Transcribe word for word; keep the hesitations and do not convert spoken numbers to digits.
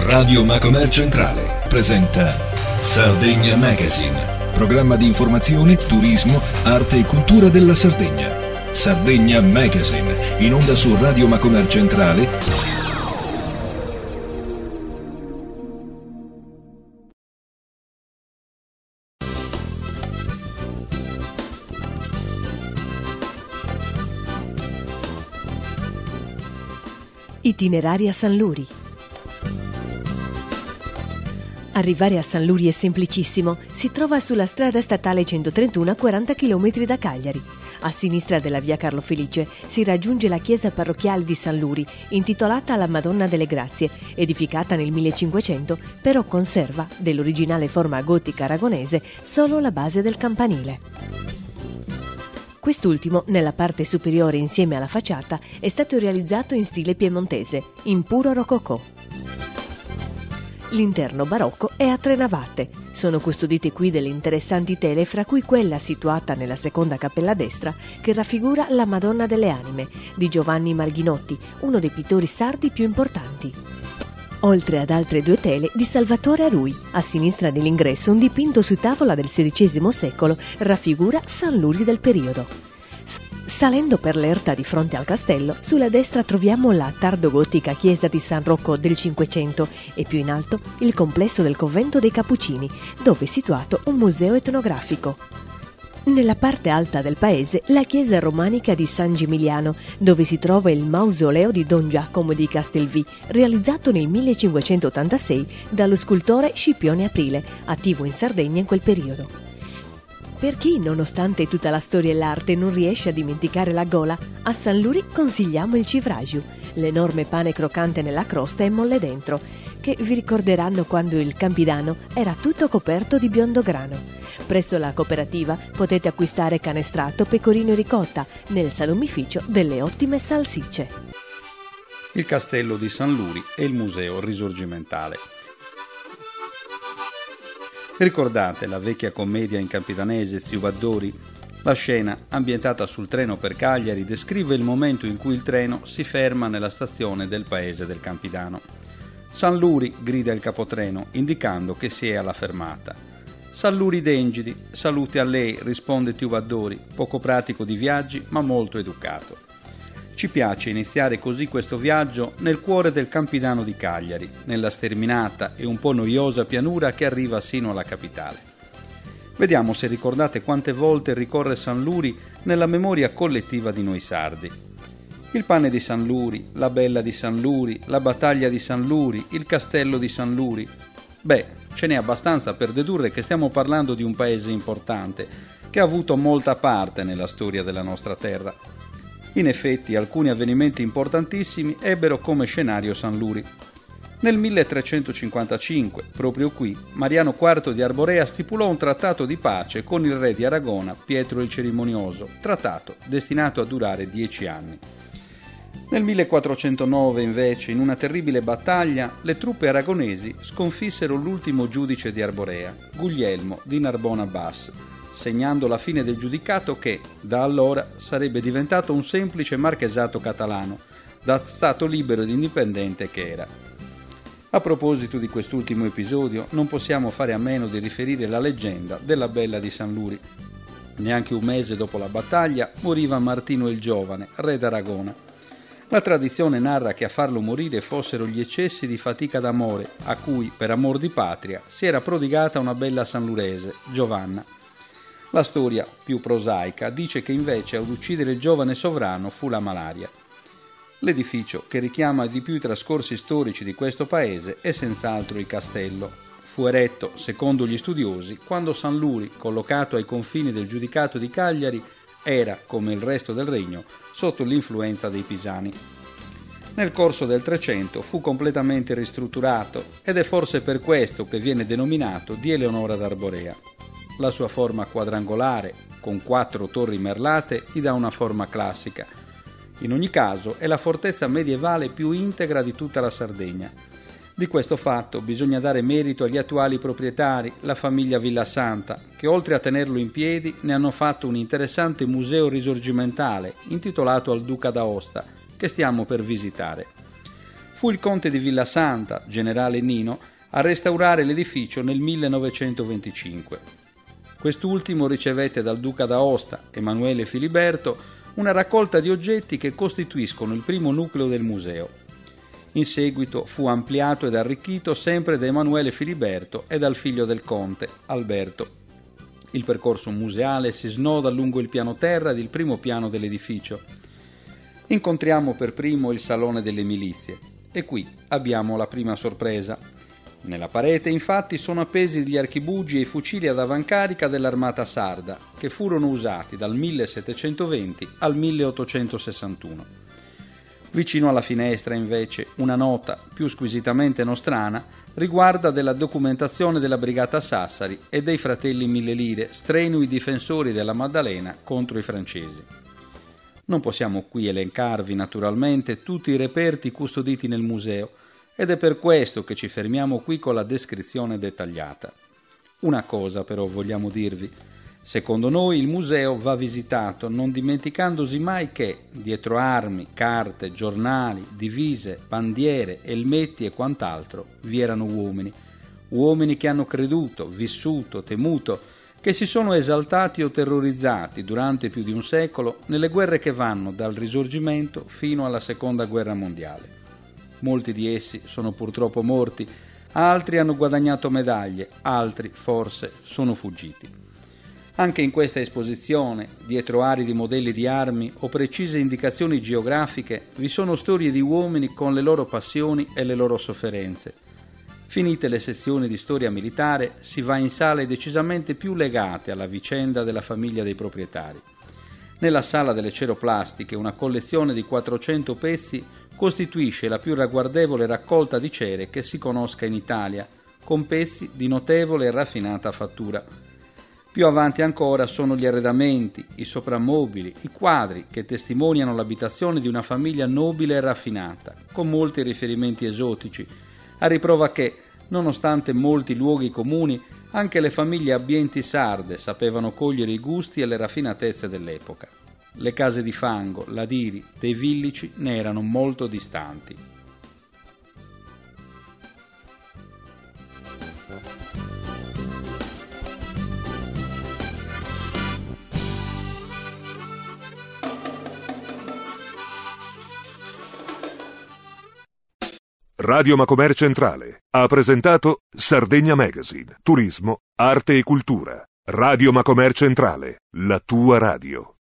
Radio Macomer Centrale presenta Sardegna Magazine, programma di informazione, turismo, arte e cultura della Sardegna. Sardegna Magazine, in onda su Radio Macomer Centrale. Itinerari a San Luri. Arrivare a San Luri è semplicissimo. Si trova sulla strada statale centotrentuno a quaranta chilometri da Cagliari. A sinistra della via Carlo Felice si raggiunge la chiesa parrocchiale di San Luri, intitolata alla Madonna delle Grazie, edificata nel millecinquecento, però conserva, dell'originale forma gotica aragonese, solo la base del campanile. Quest'ultimo, nella parte superiore insieme alla facciata, è stato realizzato in stile piemontese, in puro rococò. L'interno barocco è a tre navate. Sono custodite qui delle interessanti tele, fra cui quella situata nella seconda cappella a destra, che raffigura la Madonna delle Anime, di Giovanni Marghinotti, uno dei pittori sardi più importanti. Oltre ad altre due tele di Salvatore Arui. A sinistra dell'ingresso un dipinto su tavola del sedicesimo secolo raffigura San Luri del periodo. Salendo per l'erta di fronte al castello, sulla destra troviamo la tardogotica chiesa di San Rocco del Cinquecento e più in alto il complesso del convento dei Cappuccini, dove è situato un museo etnografico. Nella parte alta del paese la chiesa romanica di San Gimigliano, dove si trova il mausoleo di Don Giacomo di Castelvì, realizzato nel millecinquecentottantasei dallo scultore Scipione Aprile, attivo in Sardegna in quel periodo. Per chi, nonostante tutta la storia e l'arte, non riesce a dimenticare la gola, a San Luri consigliamo il civraju, l'enorme pane croccante nella crosta e molle dentro, che vi ricorderanno quando il Campidano era tutto coperto di biondo grano. Presso la cooperativa potete acquistare canestrato, pecorino e ricotta nel salumificio delle ottime salsicce. Il castello di San Luri e il museo risorgimentale. Ricordate la vecchia commedia in campidanese Stiuvaddori? La scena, ambientata sul treno per Cagliari, descrive il momento in cui il treno si ferma nella stazione del paese del Campidano. San Luri, grida il capotreno, indicando che si è alla fermata. San Luri d'Engidi, saluti a lei, risponde Tiuvaddori, poco pratico di viaggi ma molto educato. Ci piace iniziare così questo viaggio nel cuore del Campidano di Cagliari, nella sterminata e un po' noiosa pianura che arriva sino alla capitale. Vediamo se ricordate quante volte ricorre San Luri nella memoria collettiva di noi sardi. Il pane di San Luri, la bella di San Luri, la battaglia di San Luri, il castello di San Luri. Beh, ce n'è abbastanza per dedurre che stiamo parlando di un paese importante, che ha avuto molta parte nella storia della nostra terra. In effetti, alcuni avvenimenti importantissimi ebbero come scenario San Luri. Nel milletrecentocinquantacinque, proprio qui, Mariano quarto di Arborea stipulò un trattato di pace con il re di Aragona, Pietro il Cerimonioso, trattato destinato a durare dieci anni. Nel millequattrocentonove, invece, in una terribile battaglia, le truppe aragonesi sconfissero l'ultimo giudice di Arborea, Guglielmo di Narbona Bas, segnando la fine del giudicato che, da allora, sarebbe diventato un semplice marchesato catalano, da stato libero ed indipendente che era. A proposito di quest'ultimo episodio, non possiamo fare a meno di riferire la leggenda della Bella di San Luri. Neanche un mese dopo la battaglia moriva Martino il Giovane, re d'Aragona. La tradizione narra che a farlo morire fossero gli eccessi di fatica d'amore, a cui, per amor di patria, si era prodigata una bella sanlurese, Giovanna. La storia, più prosaica, dice che invece ad uccidere il giovane sovrano fu la malaria. L'edificio che richiama di più i trascorsi storici di questo paese è senz'altro il castello. Fu eretto, secondo gli studiosi, quando San Luri, collocato ai confini del giudicato di Cagliari, era, come il resto del regno, sotto l'influenza dei pisani. Nel corso del Trecento fu completamente ristrutturato ed è forse per questo che viene denominato di Eleonora d'Arborea. La sua forma quadrangolare, con quattro torri merlate, gli dà una forma classica. In ogni caso è la fortezza medievale più integra di tutta la Sardegna. Di questo fatto bisogna dare merito agli attuali proprietari, la famiglia Villasanta, che oltre a tenerlo in piedi ne hanno fatto un interessante museo risorgimentale intitolato al Duca d'Aosta, che stiamo per visitare. Fu Fu il conte di Villasanta, generale Nino, a restaurare l'edificio nel millenovecentoventicinque. Quest'ultimo ricevette dal duca d'Aosta, Emanuele Filiberto, una raccolta di oggetti che costituiscono il primo nucleo del museo. In seguito fu ampliato ed arricchito sempre da Emanuele Filiberto e dal figlio del conte, Alberto. Il percorso museale si snoda lungo il piano terra ed il primo piano dell'edificio. Incontriamo per primo il Salone delle Milizie e qui abbiamo la prima sorpresa. Nella parete, infatti, sono appesi gli archibugi e i fucili ad avancarica dell'armata sarda, che furono usati dal millesettecentoventi al milleottocentosessantuno. Vicino alla finestra, invece, una nota, più squisitamente nostrana, riguarda della documentazione della Brigata Sassari e dei fratelli Mille Lire, strenui difensori della Maddalena contro i francesi. Non possiamo qui elencarvi, naturalmente, tutti i reperti custoditi nel museo, ed è per questo che ci fermiamo qui con la descrizione dettagliata. Una cosa però vogliamo dirvi. Secondo noi il museo va visitato non dimenticandosi mai che, dietro armi, carte, giornali, divise, bandiere, elmetti e quant'altro, vi erano uomini. Uomini che hanno creduto, vissuto, temuto, che si sono esaltati o terrorizzati durante più di un secolo nelle guerre che vanno dal Risorgimento fino alla Seconda Guerra Mondiale. Molti di essi sono purtroppo morti, altri hanno guadagnato medaglie, altri forse sono fuggiti. Anche in questa esposizione, dietro aridi modelli di armi o precise indicazioni geografiche, vi sono storie di uomini con le loro passioni e le loro sofferenze. Finite le sezioni di storia militare, si va in sale decisamente più legate alla vicenda della famiglia dei proprietari. Nella sala delle ceroplastiche, una collezione di quattrocento pezzi costituisce la più ragguardevole raccolta di cere che si conosca in Italia, con pezzi di notevole e raffinata fattura. Più avanti ancora sono gli arredamenti, i soprammobili, i quadri che testimoniano l'abitazione di una famiglia nobile e raffinata, con molti riferimenti esotici, a riprova che, nonostante molti luoghi comuni, anche le famiglie abbienti sarde sapevano cogliere i gusti e le raffinatezze dell'epoca. Le case di fango, ladiri, dei villici ne erano molto distanti. Radio Macomer Centrale ha presentato Sardegna Magazine, turismo, arte e cultura. Radio Macomer Centrale, la tua radio.